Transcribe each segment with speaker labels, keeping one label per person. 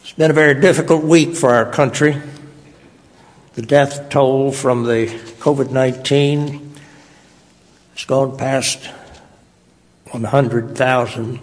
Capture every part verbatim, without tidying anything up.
Speaker 1: It's been a very difficult week for our country. The death toll from the covid nineteen has gone past one hundred thousand.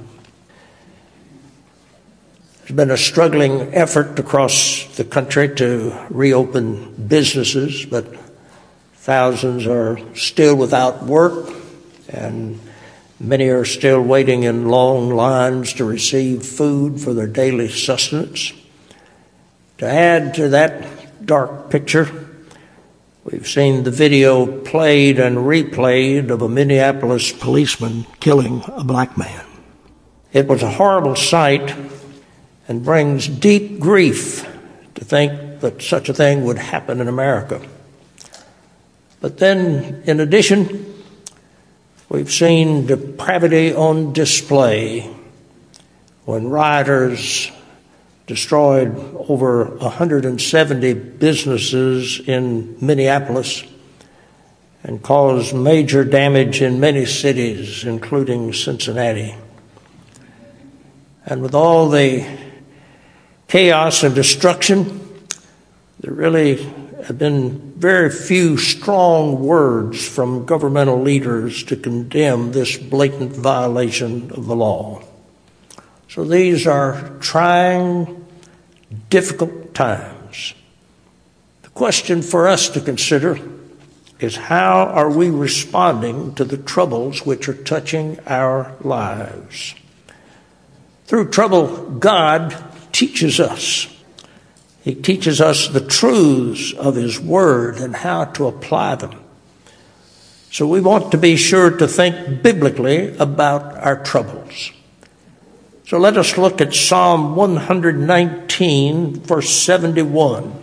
Speaker 1: There's been a struggling effort across the country to reopen businesses, but thousands are still without work, and many are still waiting in long lines to receive food for their daily sustenance. To add to that dark picture, we've seen the video played and replayed of a Minneapolis policeman killing a black man. It was a horrible sight and brings deep grief to think that such a thing would happen in America. But then, in addition, we've seen depravity on display when rioters destroyed over one hundred seventy businesses in Minneapolis and caused major damage in many cities, including Cincinnati. And with all the chaos and destruction, there really have been very few strong words from governmental leaders to condemn this blatant violation of the law. So these are trying, difficult times. The question for us to consider is, how are we responding to the troubles which are touching our lives? Through trouble, God teaches us. He teaches us the truths of His Word and how to apply them. So we want to be sure to think biblically about our troubles. So let us look at Psalm one nineteen, verse seventy-one.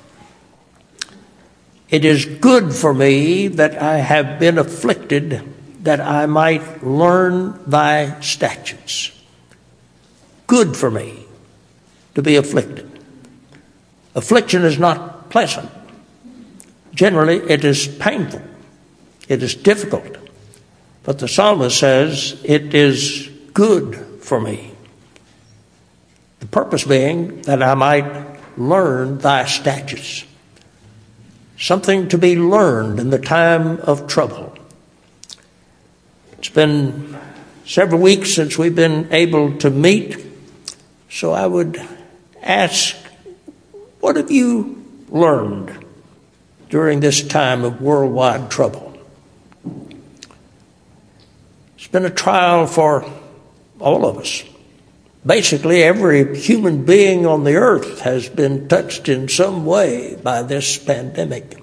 Speaker 1: It is good for me that I have been afflicted, that I might learn thy statutes. Good for me to be afflicted. Affliction is not pleasant. Generally, it is painful. It is difficult. But the psalmist says, it is good for me. The purpose being that I might learn thy statutes. Something to be learned in the time of trouble. It's been several weeks since we've been able to meet, so I would ask, what have you learned during this time of worldwide trouble? It's been a trial for all of us. Basically, every human being on the earth has been touched in some way by this pandemic.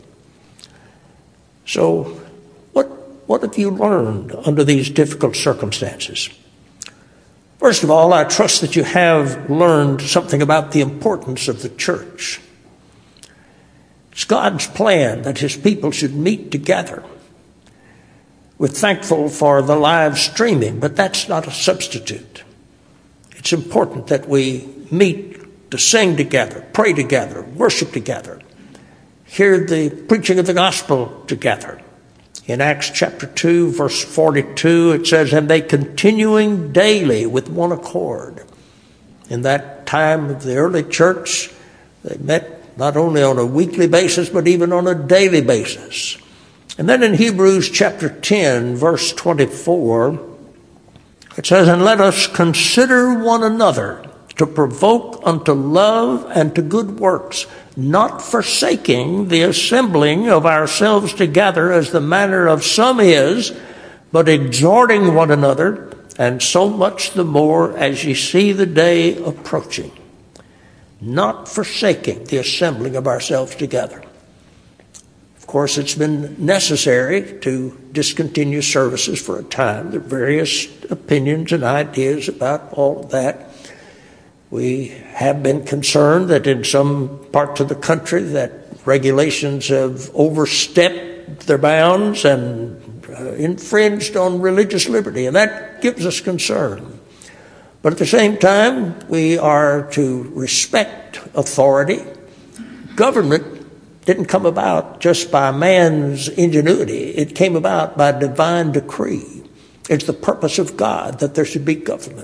Speaker 1: So, what, what have you learned under these difficult circumstances? First of all, I trust that you have learned something about the importance of the church. It's God's plan that His people should meet together. We're thankful for the live streaming, but that's not a substitute. It's important that we meet to sing together, pray together, worship together, hear the preaching of the gospel together. In Acts chapter two, verse forty-two, it says, and they continuing daily with one accord. In that time of the early church, they met not only on a weekly basis, but even on a daily basis. And then in Hebrews chapter ten, verse twenty-four, it says, and let us consider one another to provoke unto love and to good works, not forsaking the assembling of ourselves together as the manner of some is, but exhorting one another, and so much the more as ye see the day approaching. Not forsaking the assembling of ourselves together. Of course, it's been necessary to discontinue services for a time. There are various opinions and ideas about all of that. We have been concerned that in some parts of the country that regulations have overstepped their bounds and uh, infringed on religious liberty, and that gives us concern. But at the same time, we are to respect authority. Government didn't come about just by man's ingenuity. It came about by divine decree. It's the purpose of God that there should be government.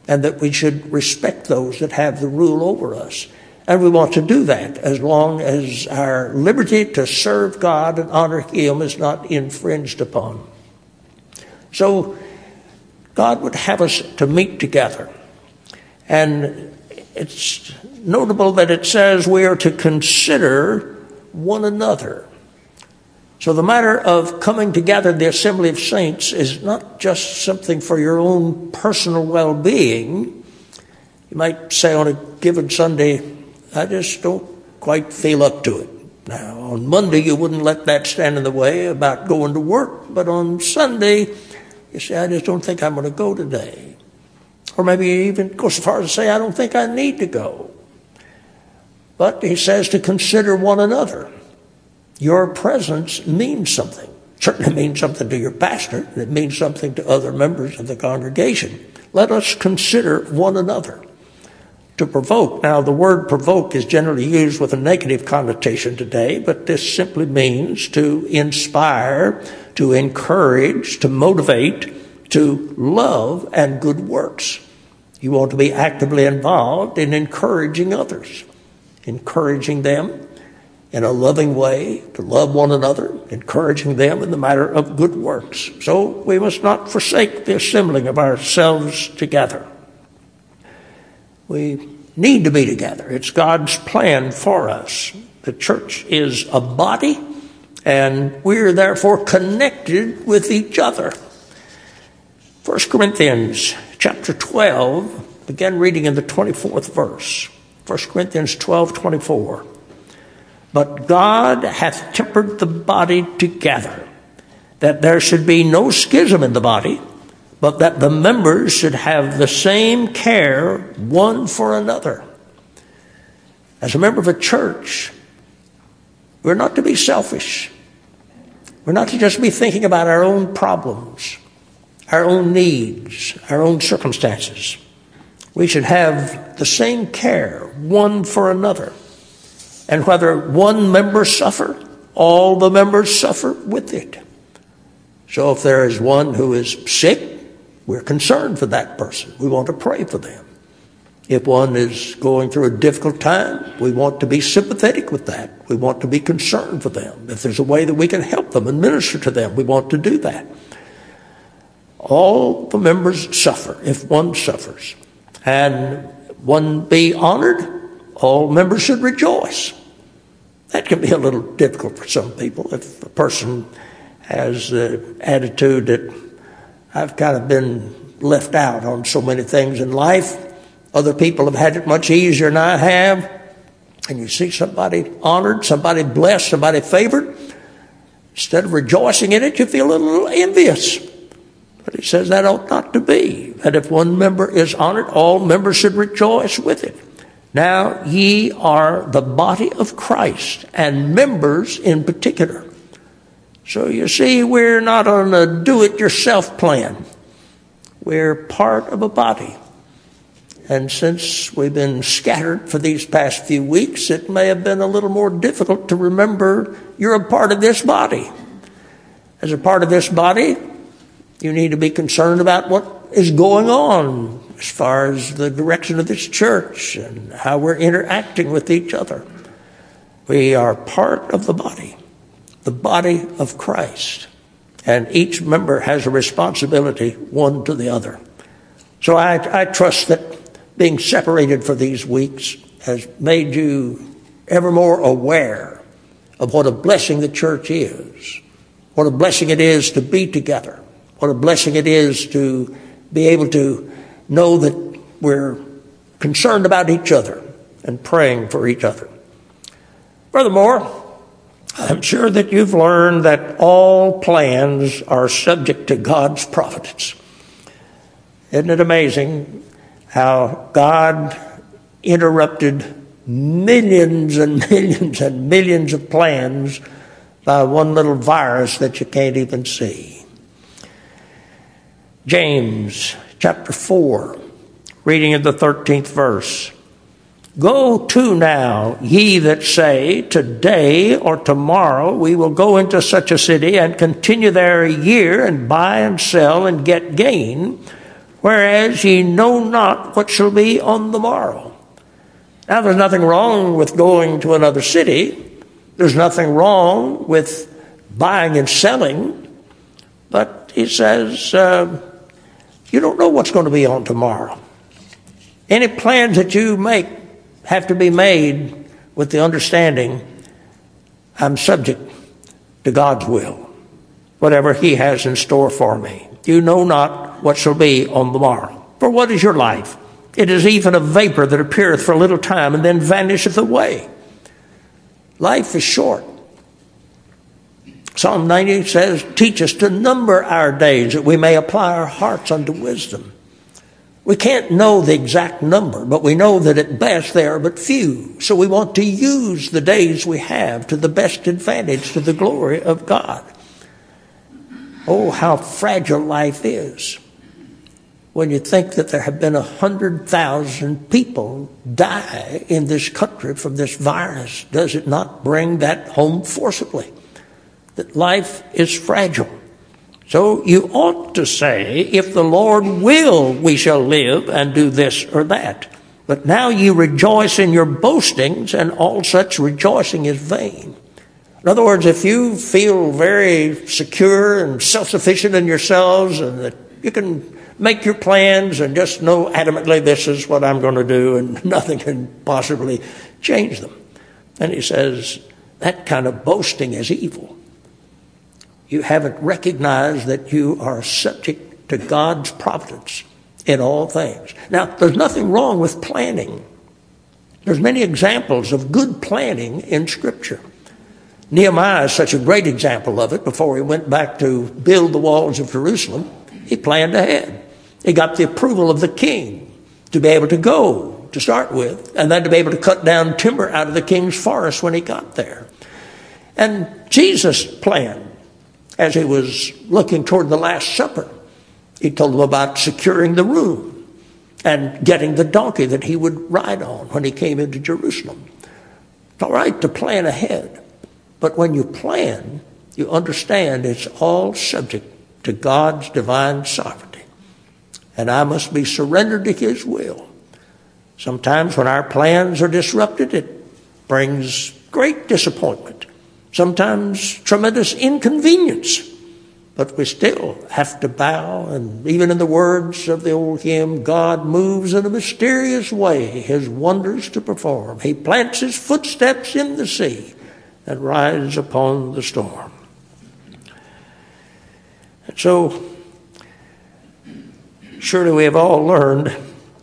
Speaker 1: and that we should respect those that have the rule over us. And we want to do that as long as our liberty to serve God and honor Him is not infringed upon. So God would have us to meet together. And it's notable that it says we are to consider one another. So the matter of coming together, the assembly of saints, is not just something for your own personal well-being. You might say on a given Sunday, I just don't quite feel up to it. Now, on Monday, you wouldn't let that stand in the way about going to work. But on Sunday, you say, I just don't think I'm going to go today. Or maybe you even go so far as to say, I don't think I need to go. But he says to consider one another. Your presence means something. It certainly means something to your pastor, and it means something to other members of the congregation. Let us consider one another. To provoke. Now, the word provoke is generally used with a negative connotation today, but this simply means to inspire, to encourage, to motivate, to love and good works. You want to be actively involved in encouraging others, encouraging them in a loving way, to love one another, encouraging them in the matter of good works. So we must not forsake the assembling of ourselves together. We need to be together. It's God's plan for us. The church is a body, and we're therefore connected with each other. First Corinthians chapter twelve, begin reading in the twenty-fourth verse. First Corinthians twelve, twenty-four. But God hath tempered the body together, that there should be no schism in the body, but that the members should have the same care one for another. As a member of a church, we're not to be selfish. We're not to just be thinking about our own problems, our own needs, our own circumstances. We should have the same care one for another. And whether one member suffer, all the members suffer with it. So if there is one who is sick, we're concerned for that person. We want to pray for them. If one is going through a difficult time, we want to be sympathetic with that. We want to be concerned for them. If there's a way that we can help them and minister to them, we want to do that. All the members suffer if one suffers. And one be honored, all members should rejoice. That can be a little difficult for some people if a person has the attitude that I've kind of been left out on so many things in life. Other people have had it much easier than I have. And you see somebody honored, somebody blessed, somebody favored. Instead of rejoicing in it, you feel a little envious. But it says that ought not to be. That if one member is honored, all members should rejoice with it. Now ye are the body of Christ, and members in particular. So you see, we're not on a do-it-yourself plan. We're part of a body. And since we've been scattered for these past few weeks, it may have been a little more difficult to remember you're a part of this body. As a part of this body, you need to be concerned about what is going on as far as the direction of this church and how we're interacting with each other. We are part of the body. The body of Christ. And each member has a responsibility one to the other. So I, I trust that being separated for these weeks has made you ever more aware of what a blessing the church is. What a blessing it is to be together. What a blessing it is to be able to know that we're concerned about each other and praying for each other. Furthermore, I'm sure that you've learned that all plans are subject to God's providence. Isn't it amazing how God interrupted millions and millions and millions of plans by one little virus that you can't even see? James chapter four, reading in the thirteenth verse. Go to now, ye that say, today or tomorrow we will go into such a city and continue there a year and buy and sell and get gain. whereas ye know not what shall be on the morrow. Now, there's nothing wrong with going to another city. There's nothing wrong with buying and selling. But he says, uh, you don't know what's going to be on tomorrow. Any plans that you make have to be made with the understanding I'm subject to God's will, whatever he has in store for me. You know not what shall be on the morrow. For what is your life? It is even a vapor that appeareth for a little time and then vanisheth away. Life is short. Psalm ninety says, teach us to number our days that we may apply our hearts unto wisdom. We can't know the exact number, but we know that at best they are but few. So we want to use the days we have to the best advantage, to the glory of God. Oh, how fragile life is when you think that there have been a hundred thousand people die in this country from this virus. Does it not bring that home forcibly? That life is fragile. So you ought to say, if the Lord will, we shall live and do this or that. But now you rejoice in your boastings, and all such rejoicing is vain. In other words, if you feel very secure and self-sufficient in yourselves, and that you can make your plans and just know adamantly this is what I'm going to do, and nothing can possibly change them. And he says, that kind of boasting is evil. You haven't recognized that you are subject to God's providence in all things. Now, there's nothing wrong with planning. There's many examples of good planning in Scripture. Nehemiah is such a great example of it. Before he went back to build the walls of Jerusalem, he planned ahead. He got the approval of the king to be able to go to start with, and then to be able to cut down timber out of the king's forest when he got there. And Jesus planned. As he was looking toward the Last Supper, he told them about securing the room and getting the donkey that he would ride on when he came into Jerusalem. It's all right to plan ahead, but when you plan, you understand it's all subject to God's divine sovereignty. And I must be surrendered to his will. Sometimes when our plans are disrupted, it brings great disappointment. Sometimes tremendous inconvenience, but we still have to bow. And even in the words of the old hymn, God moves in a mysterious way his wonders to perform. He plants his footsteps in the sea and rides upon the storm. And so, surely we have all learned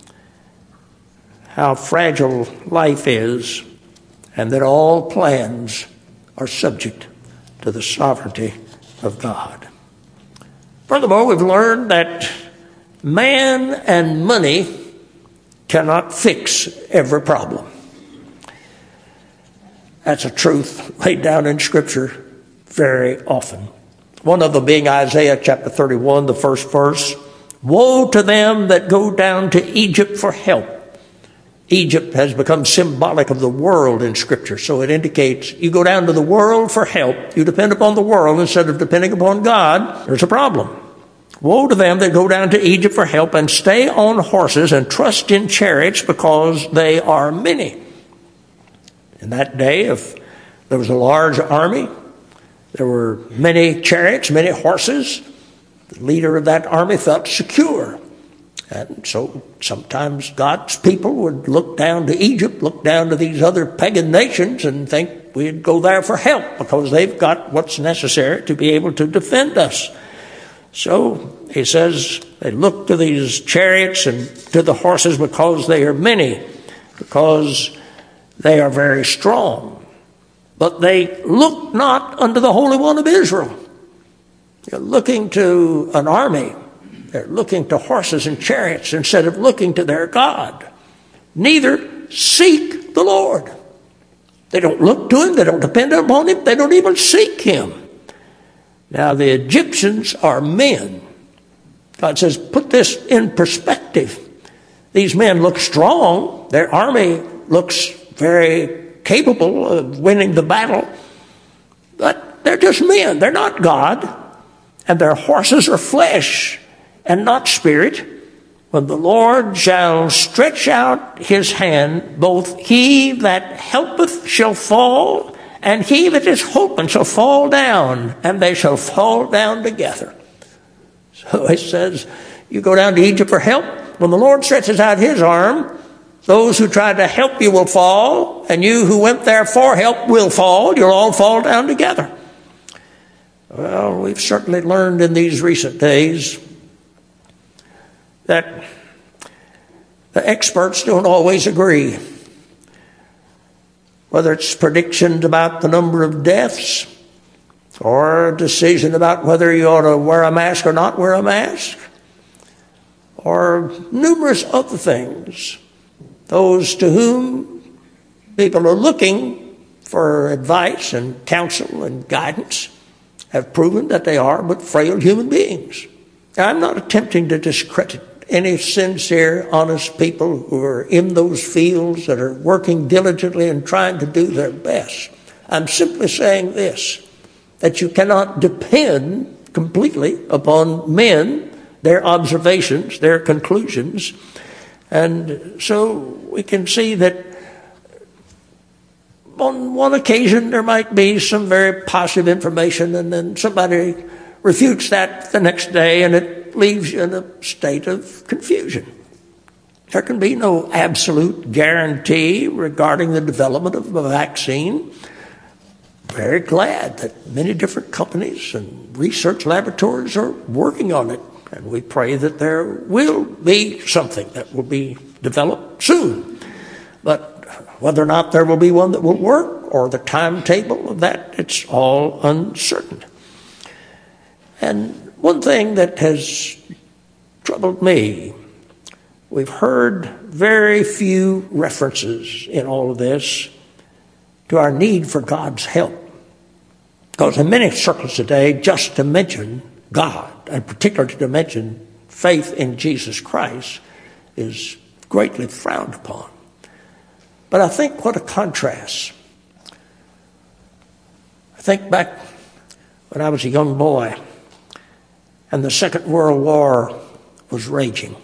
Speaker 1: how fragile life is, and that all plans are subject to the sovereignty of God. Furthermore, we've learned that man and money cannot fix every problem. That's a truth laid down in Scripture very often. One of them being Isaiah chapter thirty-one, the first verse. Woe to them that go down to Egypt for help. Egypt has become symbolic of the world in Scripture, so it indicates you go down to the world for help. You depend upon the world instead of depending upon God. There's a problem. Woe to them that go down to Egypt for help and stay on horses and trust in chariots, because they are many. In that day, if there was a large army, there were many chariots, many horses. The leader of that army felt secure. And so sometimes God's people would look down to Egypt, look down to these other pagan nations, and think we'd go there for help because they've got what's necessary to be able to defend us. So he says they look to these chariots and to the horses because they are many, because they are very strong. But they look not unto the Holy One of Israel. They're looking to an army. They're looking to horses and chariots instead of looking to their God. Neither seek the Lord. They don't look to him. They don't depend upon him. They don't even seek him. Now, the Egyptians are men. God says, put this in perspective. These men look strong. Their army looks very capable of winning the battle. But they're just men. They're not God. And their horses are flesh and not spirit. when the Lord shall stretch out his hand, both he that helpeth shall fall, and he that is hoping shall fall down, and they shall fall down together. So it says, you go down to Egypt for help. When the Lord stretches out his arm, those who tried to help you will fall, and you who went there for help will fall. You'll all fall down together. Well, we've certainly learned in these recent days that the experts don't always agree. Whether it's predictions about the number of deaths, or a decision about whether you ought to wear a mask or not wear a mask, or numerous other things. Those to whom people are looking for advice and counsel and guidance have proven that they are but frail human beings. I'm not attempting to discredit any sincere, honest people who are in those fields that are working diligently and trying to do their best. I'm simply saying this, that you cannot depend completely upon men, their observations, their conclusions. And so we can see that on one occasion there might be some very positive information, and then somebody refutes that the next day, and it leaves you in a state of confusion. There can be no absolute guarantee regarding the development of a vaccine. Very glad that many different companies and research laboratories are working on it. And we pray that there will be something that will be developed soon. But whether or not there will be one that will work, or the timetable of that, it's all uncertain. And one thing that has troubled me, we've heard very few references in all of this to our need for God's help. Because in many circles today, just to mention God, and particularly to mention faith in Jesus Christ, is greatly frowned upon. But I think what a contrast. I think back when I was a young boy and the Second World War was raging.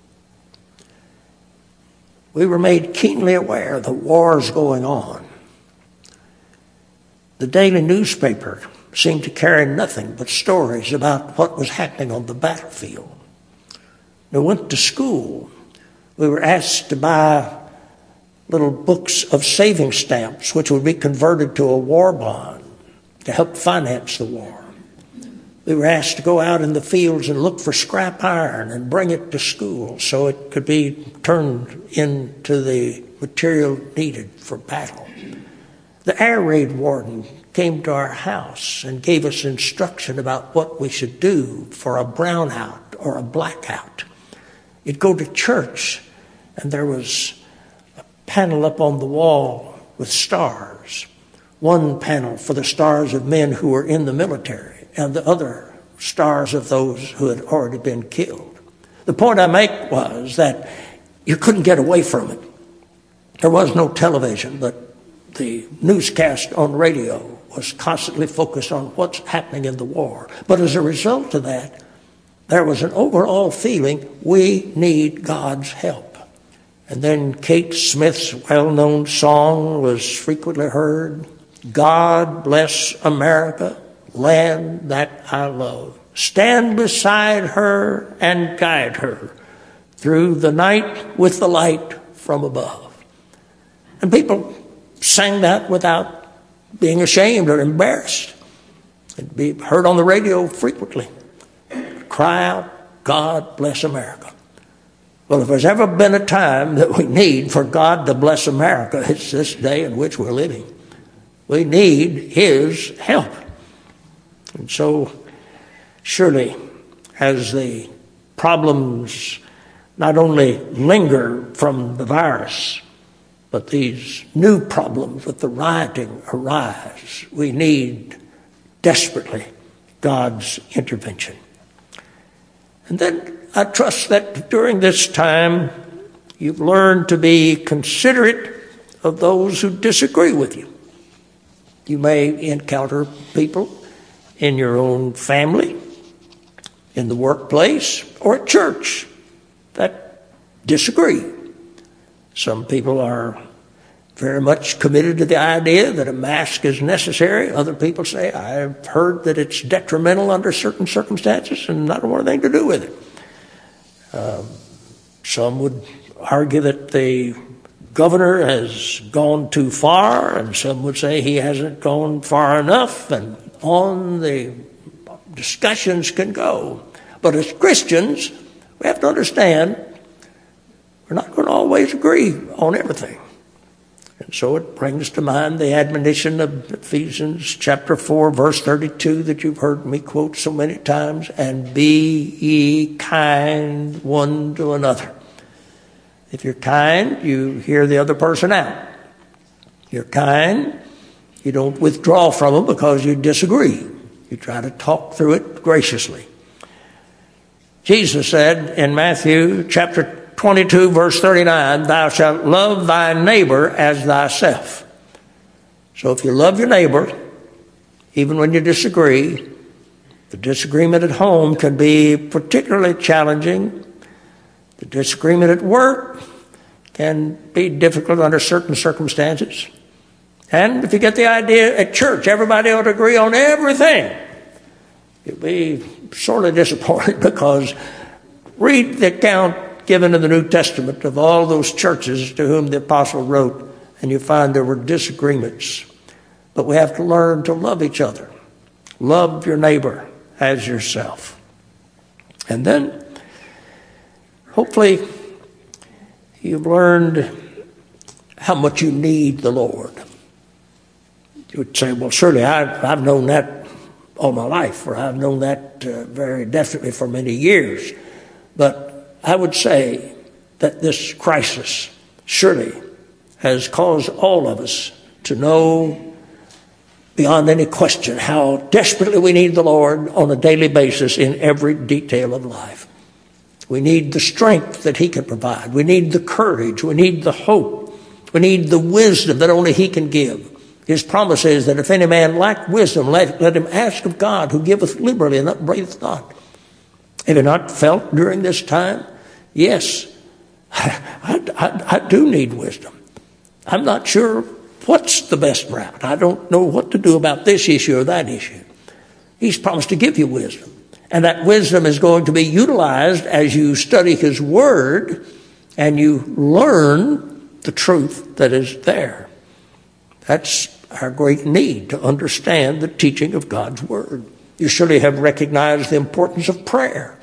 Speaker 1: We were made keenly aware the wars going on. The daily newspaper seemed to carry nothing but stories about what was happening on the battlefield. We went to school. We were asked to buy little books of saving stamps, which would be converted to a war bond to help finance the war. We were asked to go out in the fields and look for scrap iron and bring it to school so it could be turned into the material needed for battle. The air raid warden came to our house and gave us instruction about what we should do for a brownout or a blackout. You'd go to church and there was a panel up on the wall with stars. One panel for the stars of men who were in the military, and the other stars of those who had already been killed. The point I make was that you couldn't get away from it. There was no television, but the newscast on radio was constantly focused on what's happening in the war. But as a result of that, there was an overall feeling we need God's help. And then Kate Smith's well-known song was frequently heard, God bless America, land that I love. Stand beside her and guide her through the night with the light from above. And people sang that without being ashamed or embarrassed. It'd be heard on the radio frequently. Cry out, God bless America. Well, if there's ever been a time that we need for God to bless America, it's this day in which we're living. We need His help. And so, surely, as the problems not only linger from the virus, but these new problems with the rioting arise, we need desperately God's intervention. And then I trust that during this time you've learned to be considerate of those who disagree with you. You may encounter people in your own family, in the workplace, or at church that disagree. Some people are very much committed to the idea that a mask is necessary. Other people say, I've heard that it's detrimental under certain circumstances, and I don't want anything to do with it. Um, some would argue that the governor has gone too far, and some would say he hasn't gone far enough, and on the discussions can go. But as Christians, we have to understand we're not going to always agree on everything. And so it brings to mind the admonition of Ephesians chapter four, verse thirty-two that you've heard me quote so many times, and be ye kind one to another. If you're kind, you hear the other person out. You're kind, you don't withdraw from them because you disagree. You try to talk through it graciously. Jesus said in Matthew chapter twenty-two, verse thirty-nine, thou shalt love thy neighbor as thyself. So if you love your neighbor, even when you disagree, the disagreement at home can be particularly challenging. The disagreement at work can be difficult under certain circumstances. And if you get the idea at church, everybody ought to agree on everything, you'll be sorely disappointed, because read the account given in the New Testament of all those churches to whom the apostle wrote, and you find there were disagreements. But we have to learn to love each other. Love your neighbor as yourself. And then hopefully, you've learned how much you need the Lord. You would say, well, surely I've, I've known that all my life, or I've known that uh, very definitely for many years. But I would say that this crisis surely has caused all of us to know beyond any question how desperately we need the Lord on a daily basis in every detail of life. We need the strength that he can provide. We need the courage. We need the hope. We need the wisdom that only he can give. His promise is that if any man lack wisdom, let, let him ask of God, who giveth liberally and upbraideth not. Have you not felt during this time? Yes, I, I, I do need wisdom. I'm not sure what's the best route. I don't know what to do about this issue or that issue. He's promised to give you wisdom. And that wisdom is going to be utilized as you study his word and you learn the truth that is there. That's our great need, to understand the teaching of God's word. You surely have recognized the importance of prayer.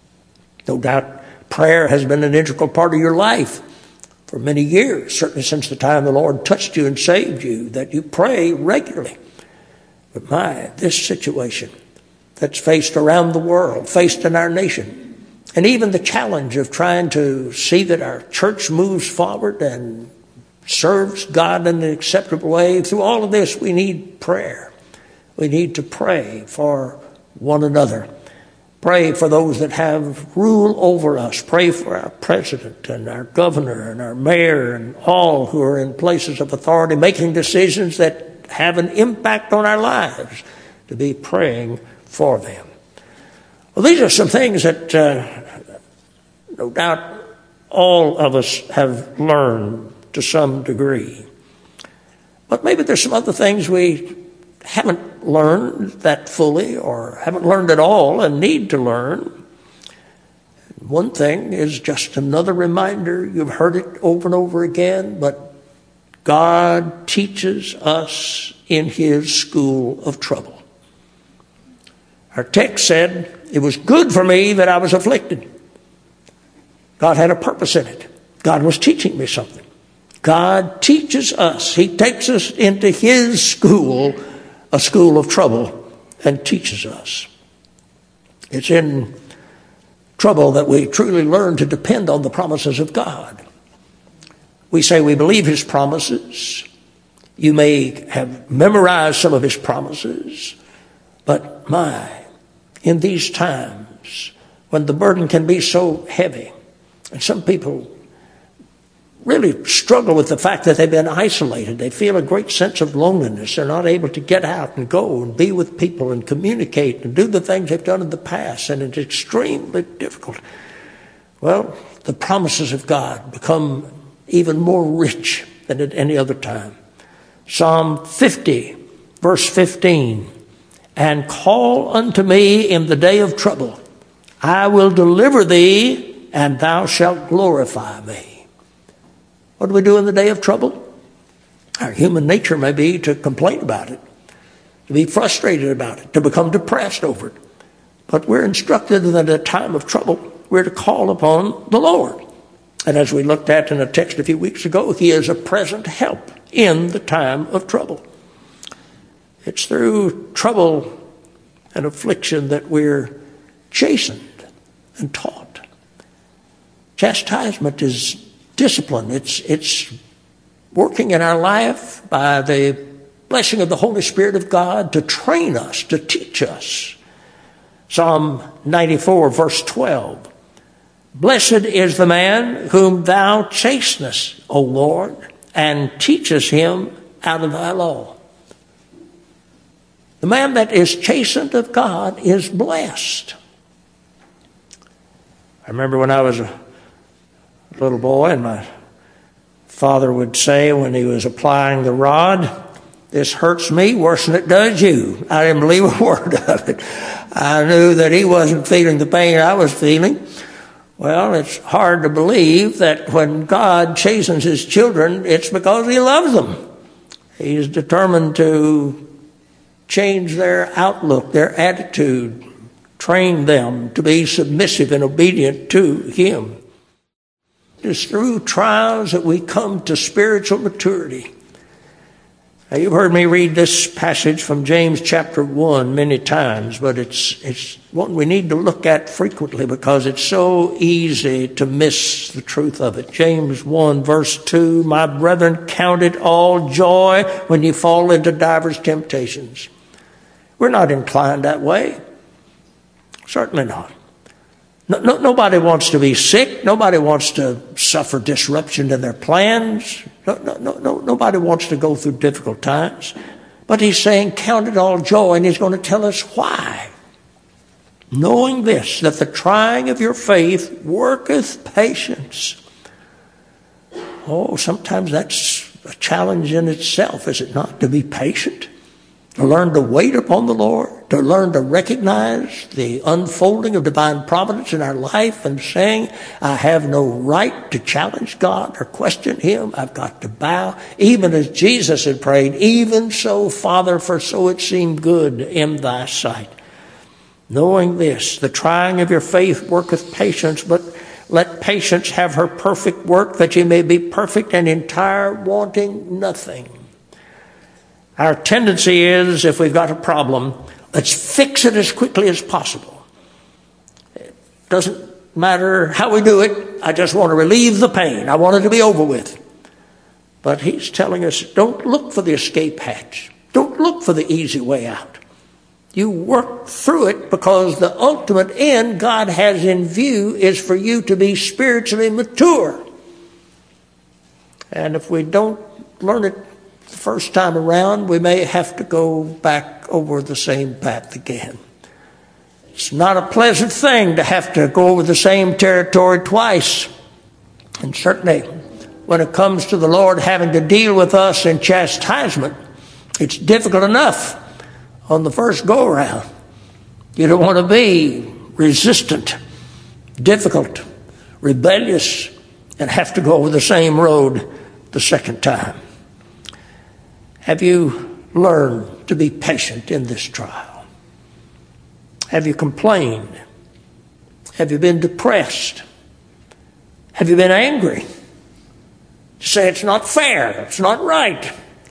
Speaker 1: No doubt prayer has been an integral part of your life for many years, certainly since the time the Lord touched you and saved you, that you pray regularly. But my, this situation that's faced around the world, faced in our nation, and even the challenge of trying to see that our church moves forward and serves God in an acceptable way. Through all of this, we need prayer. We need to pray for one another. Pray for those that have rule over us. Pray for our president and our governor and our mayor and all who are in places of authority, making decisions that have an impact on our lives, to be praying for them. Well, these are some things that uh, no doubt all of us have learned to some degree. But maybe there's some other things we haven't learned that fully, or haven't learned at all and need to learn. One thing is just another reminder. You've heard it over and over again, but God teaches us in his school of trouble. Our text said, it was good for me that I was afflicted. God had a purpose in it. God was teaching me something. God teaches us. He takes us into his school, a school of trouble, and teaches us. It's in trouble that we truly learn to depend on the promises of God. We say we believe his promises. You may have memorized some of his promises, but my, in these times when the burden can be so heavy, and some people really struggle with the fact that they've been isolated. They feel a great sense of loneliness. They're not able to get out and go and be with people and communicate and do the things they've done in the past, and it's extremely difficult. well, the promises of God become even more rich than at any other time. Psalm fifty, verse fifteen, and call unto me in the day of trouble. I will deliver thee, and thou shalt glorify me. What do we do in the day of trouble? Our human nature may be to complain about it, to be frustrated about it, to become depressed over it. But we're instructed that at a time of trouble, we're to call upon the Lord. And as we looked at in a text a few weeks ago, He is a present help in the time of trouble. It's through trouble and affliction that we're chastened and taught. Chastisement is discipline. It's, it's working in our life by the blessing of the Holy Spirit of God to train us, to teach us. Psalm ninety-four, verse twelve. Blessed is the man whom thou chastenest, O Lord, and teachest him out of thy law. The man that is chastened of God is blessed. I remember when I was a little boy, and my father would say when he was applying the rod, this hurts me worse than it does you. I didn't believe a word of it. I knew that he wasn't feeling the pain I was feeling. Well, it's hard to believe that when God chastens His children, it's because He loves them. He's determined to change their outlook, their attitude, train them to be submissive and obedient to Him. It's through trials that we come to spiritual maturity. Now, you've heard me read this passage from James chapter one many times, but it's it's one we need to look at frequently because it's so easy to miss the truth of it. James one, verse two, my brethren, count it all joy when you fall into divers temptations. We're not inclined that way. Certainly not. No, no, nobody wants to be sick. Nobody wants to suffer disruption in their plans. No, no, no, no, nobody wants to go through difficult times. But he's saying, count it all joy, and he's going to tell us why. Knowing this, that the trying of your faith worketh patience. Oh, sometimes that's a challenge in itself, is it not, to be patient? To learn to wait upon the Lord, to learn to recognize the unfolding of divine providence in our life and saying, I have no right to challenge God or question Him. I've got to bow. Even as Jesus had prayed, even so, Father, for so it seemed good in thy sight. Knowing this, the trying of your faith worketh patience, but let patience have her perfect work, that ye may be perfect and entire, wanting nothing. Our tendency is, if we've got a problem, let's fix it as quickly as possible. It doesn't matter how we do it. I just want to relieve the pain. I want it to be over with. But He's telling us, don't look for the escape hatch. Don't look for the easy way out. You work through it because the ultimate end God has in view is for you to be spiritually mature. And if we don't learn it the first time around, we may have to go back over the same path again. It's not a pleasant thing to have to go over the same territory twice. And certainly, when it comes to the Lord having to deal with us in chastisement, it's difficult enough on the first go-around. You don't want to be resistant, difficult, rebellious, and have to go over the same road the second time. Have you learned to be patient in this trial? Have you complained? Have you been depressed? Have you been angry? To say it's not fair, it's not right.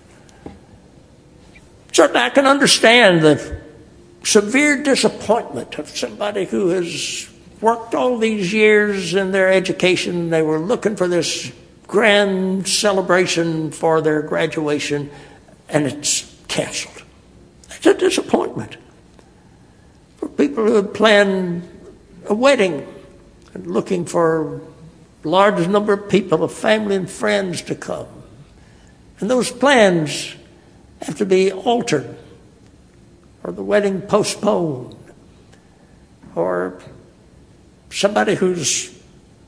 Speaker 1: Certainly I can understand the severe disappointment of somebody who has worked all these years in their education. They were looking for this grand celebration for their graduation, and it's canceled. It's a disappointment. For people who had planned a wedding and looking for a large number of people, of family and friends to come. And those plans have to be altered, or the wedding postponed, or somebody who's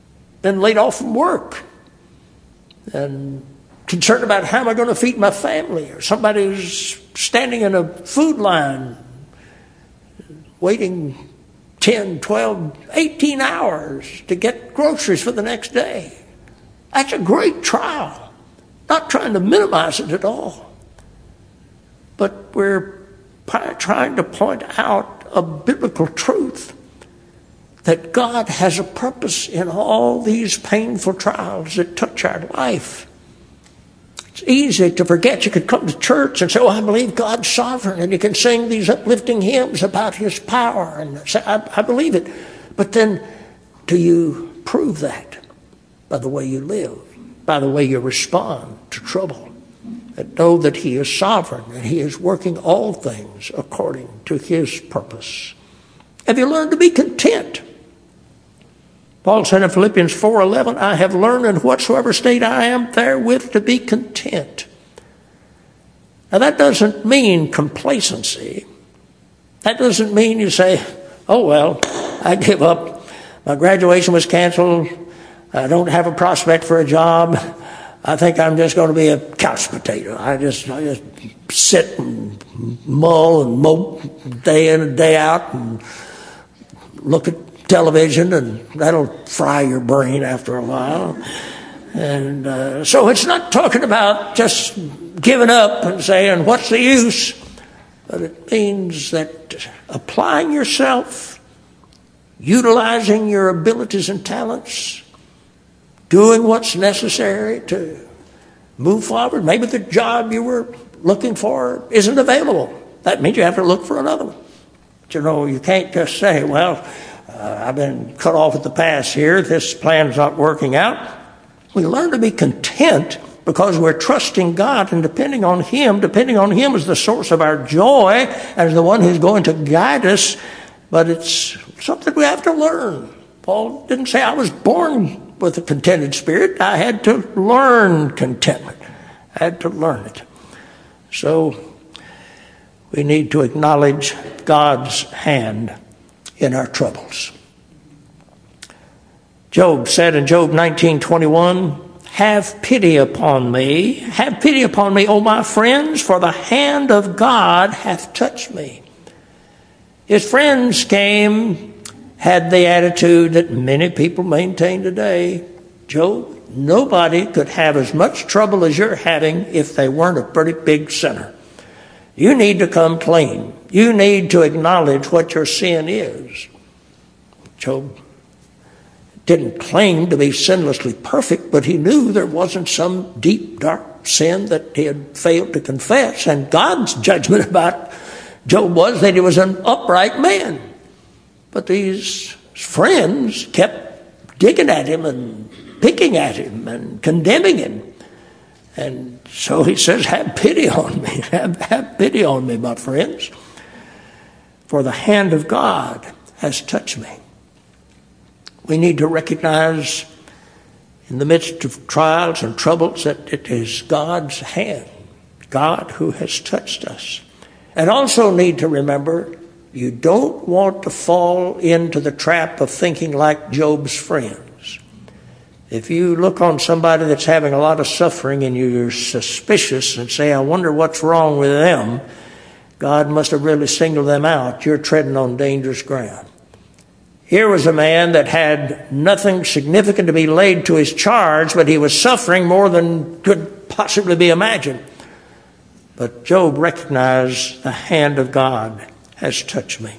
Speaker 1: been laid off from work and concerned about how am I going to feed my family, or somebody who's standing in a food line waiting ten, twelve, eighteen hours to get groceries for the next day. That's a great trial. Not trying to minimize it at all. But we're trying to point out a biblical truth that God has a purpose in all these painful trials that touch our life. It's easy to forget. You could come to church and say, oh, I believe God's sovereign, and you can sing these uplifting hymns about his power, and say, I, I believe it. But then, do you prove that by the way you live, by the way you respond to trouble? And know that he is sovereign, and he is working all things according to his purpose. Have you learned to be content? Paul said in Philippians four eleven, I have learned in whatsoever state I am therewith to be content. Now that doesn't mean complacency. That doesn't mean you say, oh well, I give up. My graduation was canceled. I don't have a prospect for a job. I think I'm just going to be a couch potato. I just, I just sit and mull and mope day in and day out and look at television, and that'll fry your brain after a while. And uh, so it's not talking about just giving up and saying, what's the use? But it means that applying yourself, utilizing your abilities and talents, doing what's necessary to move forward. Maybe the job you were looking for isn't available. That means you have to look for another one. But you know, you can't just say, well, uh, I've been cut off at the pass here. This plan's not working out. We learn to be content because we're trusting God and depending on him. Depending on him as the source of our joy, as the one who's going to guide us. But it's something we have to learn. Paul didn't say I was born with a contented spirit. I had to learn contentment. I had to learn it. So we need to acknowledge God's hand in our troubles. Job said in Job nineteen twenty-one, have pity upon me, have pity upon me, O my friends, for the hand of God hath touched me. His friends came, had the attitude that many people maintain today. Job, nobody could have as much trouble as you're having if they weren't a pretty big sinner. You need to come clean. You need to acknowledge what your sin is. Job didn't claim to be sinlessly perfect, but he knew there wasn't some deep, dark sin that he had failed to confess. And God's judgment about Job was that he was an upright man. But these friends kept digging at him and picking at him and condemning him. And so he says, have pity on me. Have, have pity on me, my friends. For the hand of God has touched me. We need to recognize in the midst of trials and troubles that it is God's hand, God who has touched us. And also need to remember, you don't want to fall into the trap of thinking like Job's friends. If you look on somebody that's having a lot of suffering and you're suspicious and say, I wonder what's wrong with them, God must have really singled them out. You're treading on dangerous ground. Here was a man that had nothing significant to be laid to his charge, but he was suffering more than could possibly be imagined. But Job recognized the hand of God has touched me.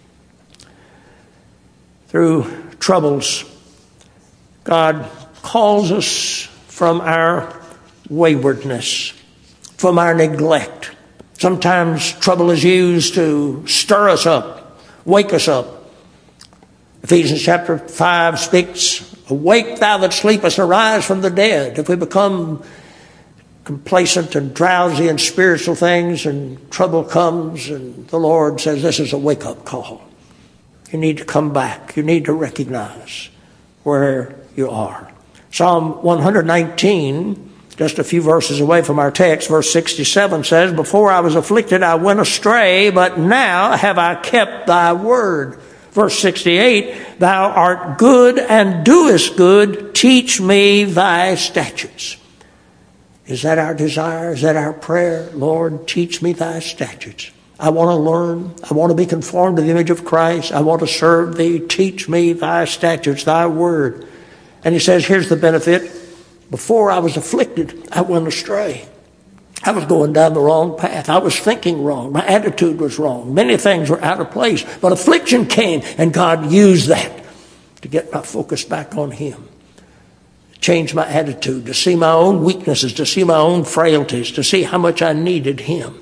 Speaker 1: Through troubles, God calls us from our waywardness, from our neglect. Sometimes trouble is used to stir us up, wake us up. Ephesians chapter five speaks, awake thou that sleepest, arise from the dead. If we become complacent and drowsy in spiritual things and trouble comes and the Lord says this is a wake-up call. You need to come back. You need to recognize where you are. Psalm one nineteen, just a few verses away from our text, verse sixty-seven says, before I was afflicted I went astray, but now have I kept thy word. Verse sixty-eight, thou art good and doest good, teach me thy statutes. Is that our desire? Is that our prayer? Lord, teach me thy statutes. I want to learn. I want to be conformed to the image of Christ. I want to serve thee. Teach me thy statutes, thy word. And he says, here's the benefit. Before I was afflicted, I went astray. I was going down the wrong path. I was thinking wrong. My attitude was wrong. Many things were out of place. But affliction came, and God used that to get my focus back on him. Change my attitude, to see my own weaknesses, to see my own frailties, to see how much I needed him.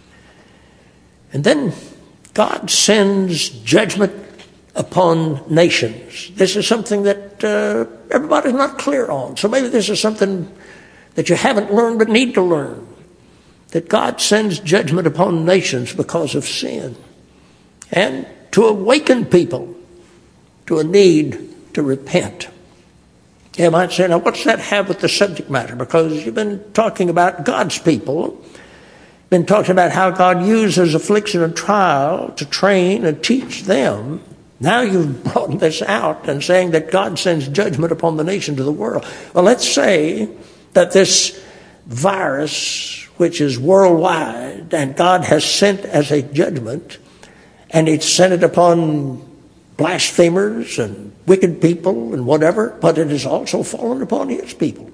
Speaker 1: And then God sends judgment upon nations. This is something that uh, everybody's not clear on. So maybe this is something that you haven't learned but need to learn. That God sends judgment upon nations because of sin. And to awaken people to a need to repent. You might say, now what's that have with the subject matter? Because you've been talking about God's people. Been talking about how God uses affliction and trial to train and teach them. Now you've brought this out and saying that God sends judgment upon the nations of the world. Well, let's say that this virus, which is worldwide, and God has sent as a judgment, and it's sent it upon blasphemers and wicked people and whatever, but it has also fallen upon his people.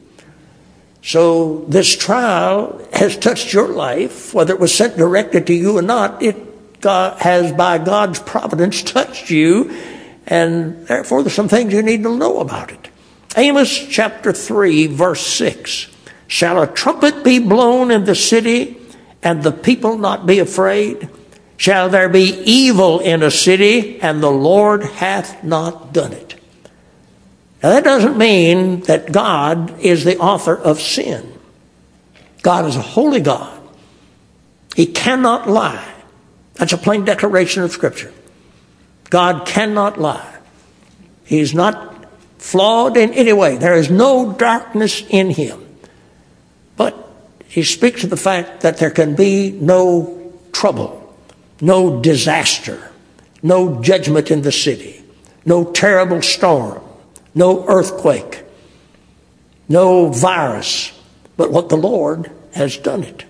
Speaker 1: So this trial has touched your life, whether it was sent directed to you or not. It God, has by God's providence touched you, and therefore there's some things you need to know about it. Amos chapter three, verse six. Shall a trumpet be blown in the city, and the people not be afraid? Shall there be evil in a city, and the Lord hath not done it? Now that doesn't mean that God is the author of sin. God is a holy God. He cannot lie. That's a plain declaration of Scripture. God cannot lie. He's not flawed in any way. There is no darkness in him. But he speaks of the fact that there can be no trouble, no disaster, no judgment in the city, no terrible storm, no earthquake, no virus, but what the Lord has done it.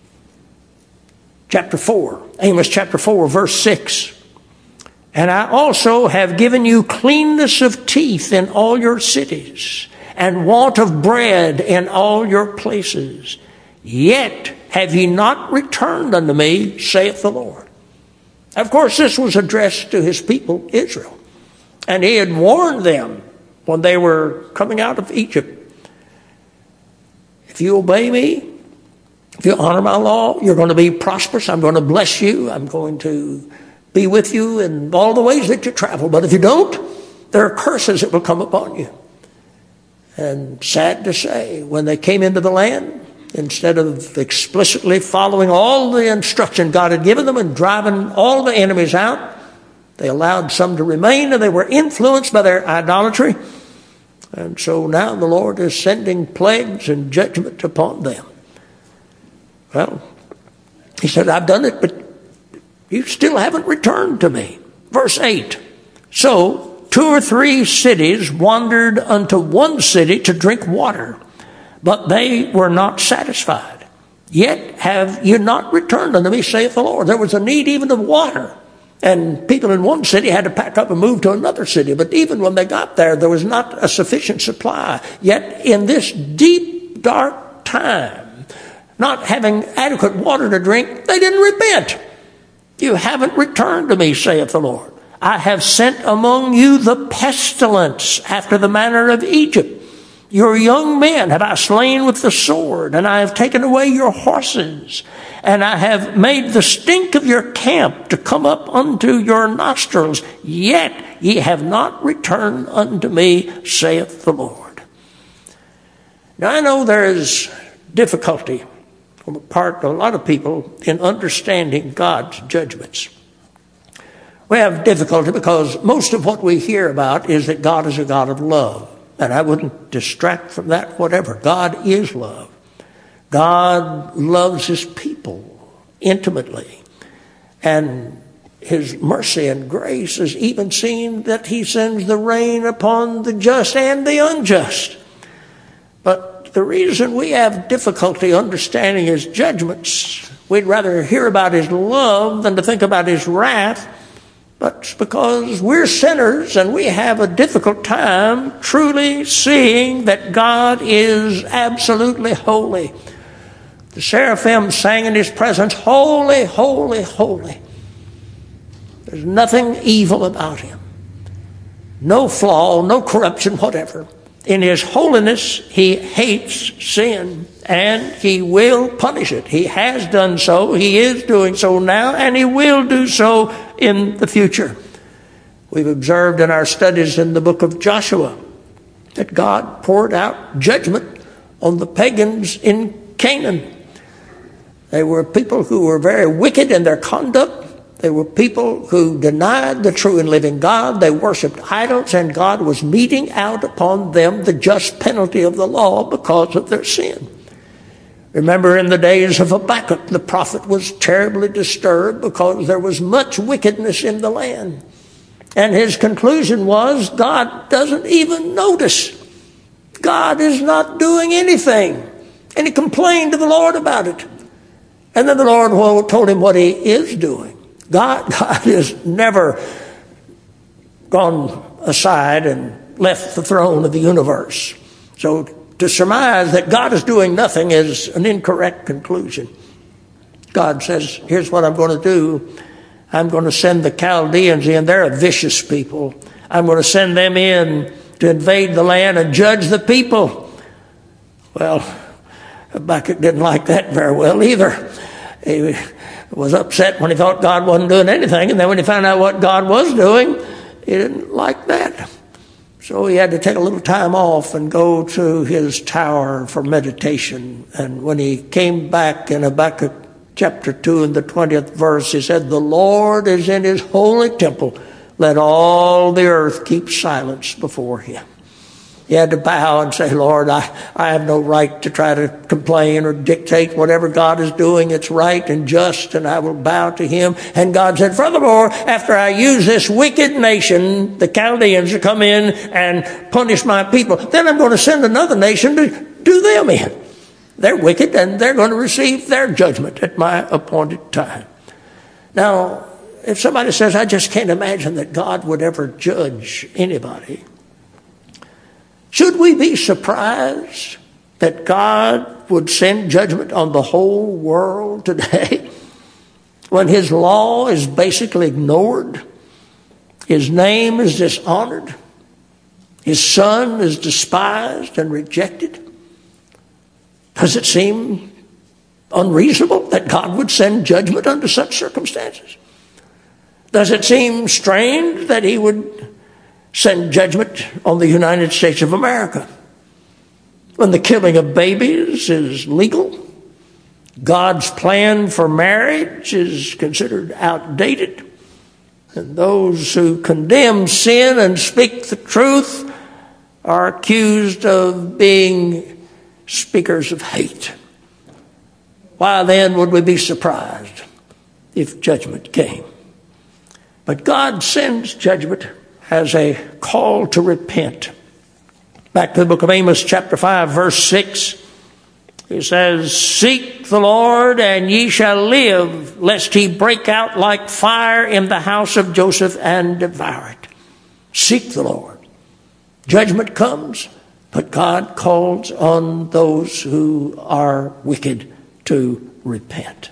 Speaker 1: Chapter four, Amos chapter four, verse six. And I also have given you cleanness of teeth in all your cities, and want of bread in all your places. Yet have ye not returned unto me, saith the Lord. Of course, this was addressed to his people, Israel. And he had warned them when they were coming out of Egypt. If you obey me, if you honor my law, you're going to be prosperous. I'm going to bless you. I'm going to be with you in all the ways that you travel. But if you don't, there are curses that will come upon you. And sad to say, when they came into the land, instead of explicitly following all the instruction God had given them and driving all the enemies out, they allowed some to remain, and they were influenced by their idolatry. And so now the Lord is sending plagues and judgment upon them. Well, he said, I've done it, but you still haven't returned to me. Verse eight. So two or three cities wandered unto one city to drink water, but they were not satisfied. Yet have you not returned unto me, saith the Lord. There was a need even of water. And people in one city had to pack up and move to another city. But even when they got there, there was not a sufficient supply. Yet in this deep, dark time, not having adequate water to drink, they didn't repent. You haven't returned to me, saith the Lord. I have sent among you the pestilence after the manner of Egypt. Your young men have I slain with the sword, and I have taken away your horses, and I have made the stink of your camp to come up unto your nostrils. Yet ye have not returned unto me, saith the Lord. Now I know there is difficulty on the part of a lot of people in understanding God's judgments. We have difficulty because most of what we hear about is that God is a God of love. And I wouldn't distract from that whatever. God is love. God loves his people intimately. And his mercy and grace is even seen that he sends the rain upon the just and the unjust. But the reason we have difficulty understanding his judgments, we'd rather hear about his love than to think about his wrath. But it's because we're sinners and we have a difficult time truly seeing that God is absolutely holy. The seraphim sang in his presence, holy, holy, holy. There's nothing evil about him. No flaw, no corruption, whatever. In his holiness, he hates sin, and he will punish it. He has done so, he is doing so now, and he will do so in the future. We've observed in our studies in the book of Joshua that God poured out judgment on the pagans in Canaan. They were people who were very wicked in their conduct. They were people who denied the true and living God. They worshipped idols, and God was meting out upon them the just penalty of the law because of their sin. Remember, in the days of Habakkuk, the prophet was terribly disturbed because there was much wickedness in the land. And his conclusion was, God doesn't even notice. God is not doing anything. And he complained to the Lord about it. And then the Lord told him what he is doing. God, God has never gone aside and left the throne of the universe. So to surmise that God is doing nothing is an incorrect conclusion. God says, here's what I'm going to do. I'm going to send the Chaldeans in. They're a vicious people. I'm going to send them in to invade the land and judge the people. Well, Habakkuk didn't like that very well either. He was upset when he thought God wasn't doing anything, and then when he found out what God was doing, he didn't like that. So he had to take a little time off and go to his tower for meditation. And when he came back in Habakkuk chapter two in the twentieth verse, he said, the Lord is in his holy temple. Let all the earth keep silence before him. He had to bow and say, Lord, I, I have no right to try to complain or dictate whatever God is doing. It's right and just, and I will bow to him. And God said, furthermore, after I use this wicked nation, the Chaldeans, to come in and punish my people, then I'm going to send another nation to do them in. They're wicked, and they're going to receive their judgment at my appointed time. Now, if somebody says, I just can't imagine that God would ever judge anybody, should we be surprised that God would send judgment on the whole world today when his law is basically ignored, his name is dishonored, his son is despised and rejected? Does it seem unreasonable that God would send judgment under such circumstances? Does it seem strange that he would send judgment on the United States of America when the killing of babies is legal, God's plan for marriage is considered outdated, and those who condemn sin and speak the truth are accused of being speakers of hate? Why then would we be surprised if judgment came? But God sends judgment as a call to repent. Back to the book of Amos, chapter five, verse six. He says, seek the Lord, and ye shall live, lest he break out like fire in the house of Joseph and devour it. Seek the Lord. Judgment comes, but God calls on those who are wicked to repent.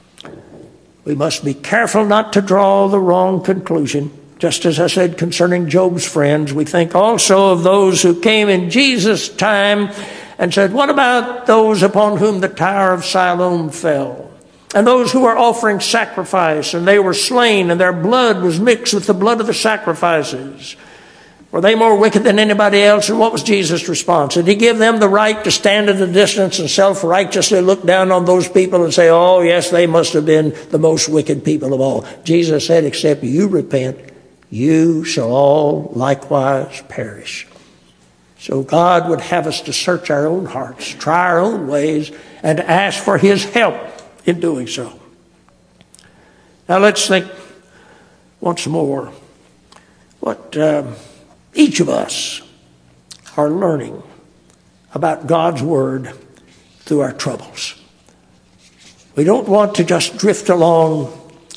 Speaker 1: We must be careful not to draw the wrong conclusion. Just as I said concerning Job's friends, we think also of those who came in Jesus' time and said, what about those upon whom the Tower of Siloam fell? And those who were offering sacrifice, and they were slain, and their blood was mixed with the blood of the sacrifices. Were they more wicked than anybody else? And what was Jesus' response? Did he give them the right to stand at a distance and self-righteously look down on those people and say, oh, yes, they must have been the most wicked people of all? Jesus said, except you repent, you shall all likewise perish. So God would have us to search our own hearts, try our own ways, and ask for his help in doing so. Now let's think once more what uh, each of us are learning about God's Word through our troubles. We don't want to just drift along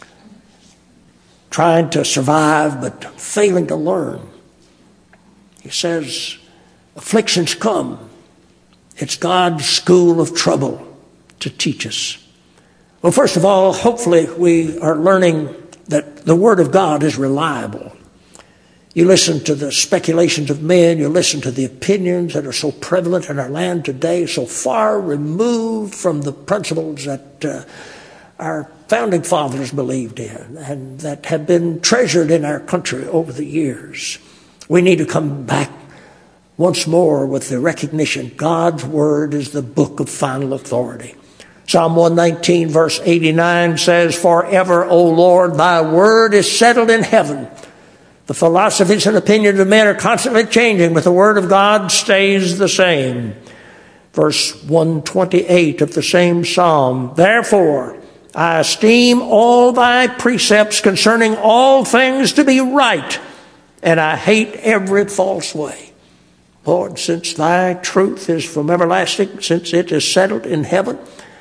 Speaker 1: trying to survive but failing to learn. He says, afflictions come. It's God's school of trouble to teach us. Well, first of all, hopefully we are learning that the Word of God is reliable. You listen to the speculations of men, you listen to the opinions that are so prevalent in our land today, so far removed from the principles that uh, our founding fathers believed in and that have been treasured in our country over the years. We need to come back once more with the recognition God's Word is the book of final authority. Psalm one nineteen verse eighty-nine says, forever, O Lord, thy word is settled in heaven. The philosophies and opinions of men are constantly changing, but the word of God stays the same. Verse one twenty-eight of the same psalm, therefore I esteem all thy precepts concerning all things to be right, and I hate every false way. Lord, since thy truth is from everlasting, since it is settled in heaven,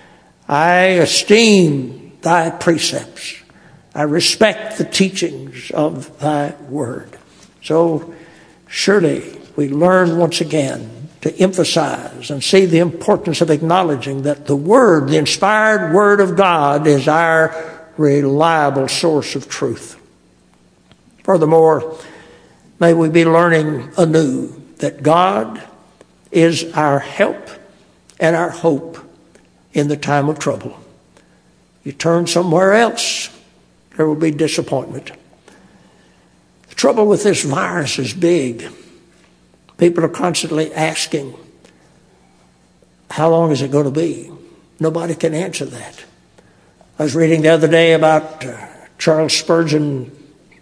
Speaker 1: I esteem thy precepts. I respect the teachings of thy word. So surely we learn once again to emphasize and see the importance of acknowledging that the word, the inspired word of God, is our reliable source of truth. Furthermore, may we be learning anew that God is our help and our hope in the time of trouble. You turn somewhere else, there will be disappointment. The trouble with this virus is big. People are constantly asking, how long is it going to be? Nobody can answer that. I was reading the other day about uh, Charles Spurgeon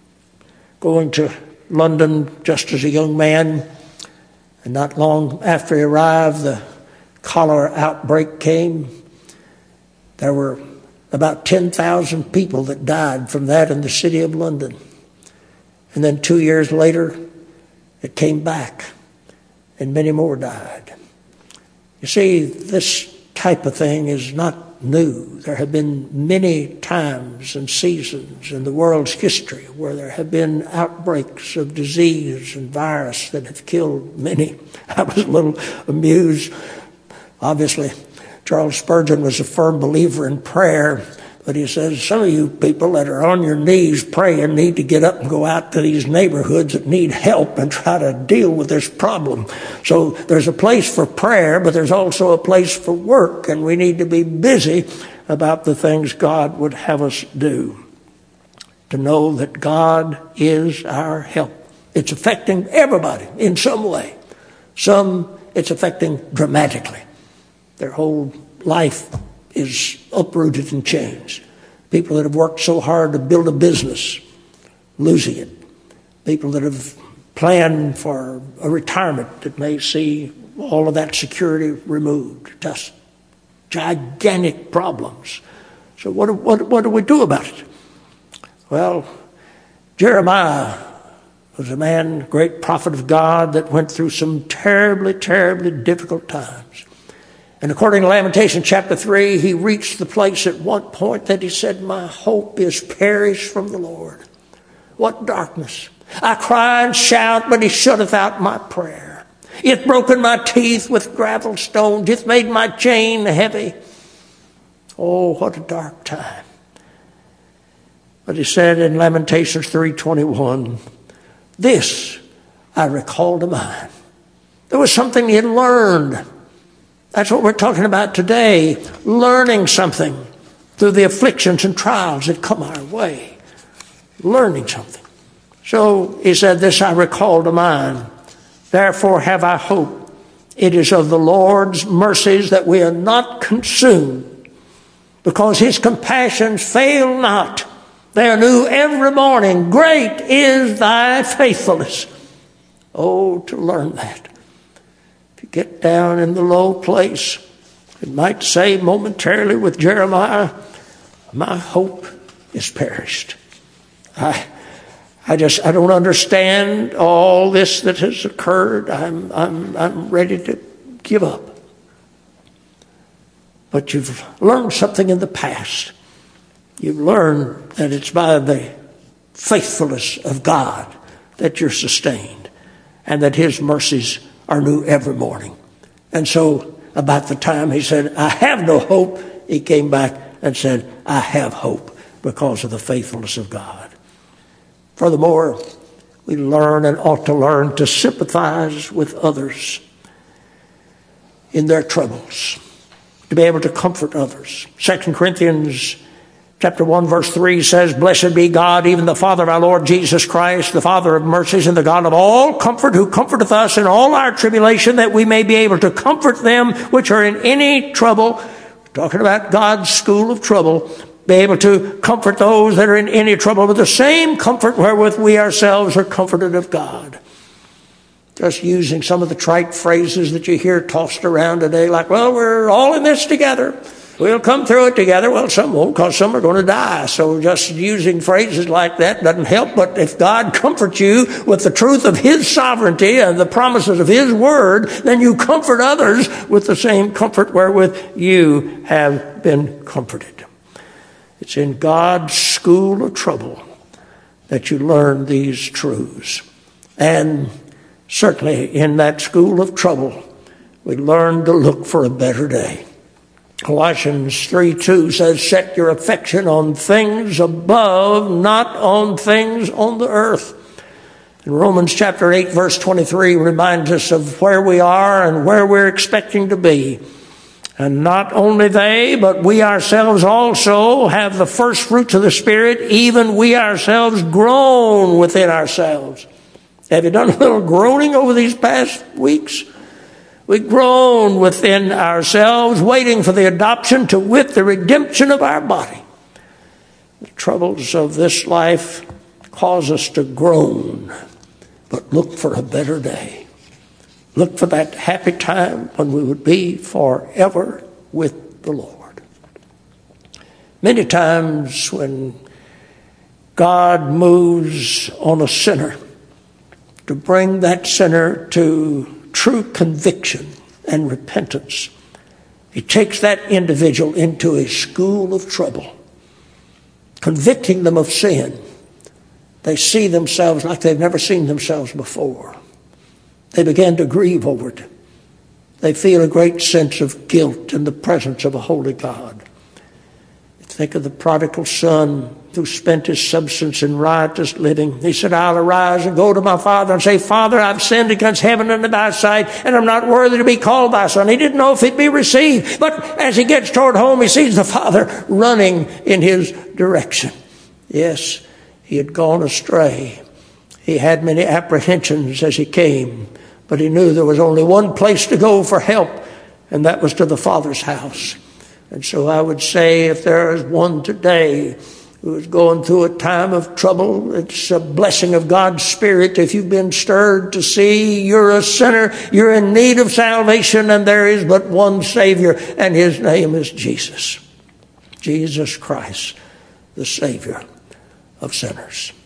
Speaker 1: going to London just as a young man, and not long after he arrived, the cholera outbreak came. There were about ten thousand people that died from that in the city of London. And then two years later, it came back, and many more died. You see, this type of thing is not new. There have been many times and seasons in the world's history where there have been outbreaks of disease and virus that have killed many. I was a little amused. Obviously, Charles Spurgeon was a firm believer in prayer, but he says some of you people that are on your knees praying need to get up and go out to these neighborhoods that need help and try to deal with this problem. So there's a place for prayer, but there's also a place for work, and we need to be busy about the things God would have us do. To know that God is our help. It's affecting everybody in some way. Some it's affecting dramatically. Their whole life is uprooted and changed. People that have worked so hard to build a business, losing it. People that have planned for a retirement that may see all of that security removed. Just gigantic problems. So what, what, what do we do about it? Well, Jeremiah was a man, great prophet of God, that went through some terribly, terribly difficult times. And according to Lamentation chapter three, he reached the place at one point that he said, my hope is perished from the Lord. What darkness. I cry and shout, but he shutteth out my prayer. He hath broken my teeth with gravel stones. He hath made my chain heavy. Oh, what a dark time. But he said in Lamentations three twenty-one, this I recall to mind. There was something he had learned. That's what we're talking about today, learning something through the afflictions and trials that come our way. Learning something. So he said, this I recall to mind. Therefore have I hope. It is of the Lord's mercies that we are not consumed, because his compassions fail not. They are new every morning. Great is thy faithfulness. Oh, to learn that. Get down in the low place. It might say momentarily with Jeremiah, my hope is perished. I, I just, I don't understand all this that has occurred. I'm, I'm, I'm ready to give up. But you've learned something in the past. You've learned that it's by the faithfulness of God that you're sustained, and that his mercies are new every morning. And so about the time he said, I have no hope, he came back and said, I have hope because of the faithfulness of God. Furthermore, we learn and ought to learn to sympathize with others in their troubles, to be able to comfort others. Second Corinthians chapter one verse three says, Blessed be God, even the Father of our Lord Jesus Christ, the Father of mercies and the God of all comfort, who comforteth us in all our tribulation, that we may be able to comfort them which are in any trouble. We're talking about God's school of trouble. Be able to comfort those that are in any trouble with the same comfort wherewith we ourselves are comforted of God. Just using some of the trite phrases that you hear tossed around today, like, well, we're all in this together. We'll come through it together. Well, some won't, because some are going to die. So just using phrases like that doesn't help. But if God comforts you with the truth of his sovereignty and the promises of his word, then you comfort others with the same comfort wherewith you have been comforted. It's in God's school of trouble that you learn these truths. And certainly in that school of trouble, we learn to look for a better day. Colossians three two says, Set your affection on things above, not on things on the earth. And Romans chapter eight verse twenty-three reminds us of where we are and where we're expecting to be. And not only they, but we ourselves also have the first fruits of the Spirit, even we ourselves groan within ourselves. Have you done a little groaning over these past weeks? We groan within ourselves, waiting for the adoption, to wit, the redemption of our body. The troubles of this life cause us to groan, but look for a better day. Look for that happy time when we would be forever with the Lord. Many times when God moves on a sinner to bring that sinner to true conviction and repentance, he takes that individual into a school of trouble, convicting them of sin. They see themselves like they've never seen themselves before. They begin to grieve over it. They feel a great sense of guilt in the presence of a holy God. Think of the prodigal son who spent his substance in riotous living. He said, I'll arise and go to my father and say, Father, I've sinned against heaven and thy sight, and I'm not worthy to be called thy son. He didn't know if he'd be received. But as he gets toward home, he sees the father running in his direction. Yes, he had gone astray. He had many apprehensions as he came, but he knew there was only one place to go for help, and that was to the Father's house. And so I would say, if there is one today who is going through a time of trouble, it's a blessing of God's Spirit. If you've been stirred to see you're a sinner, you're in need of salvation, and there is but one Savior, and his name is Jesus. Jesus Christ, the Savior of sinners.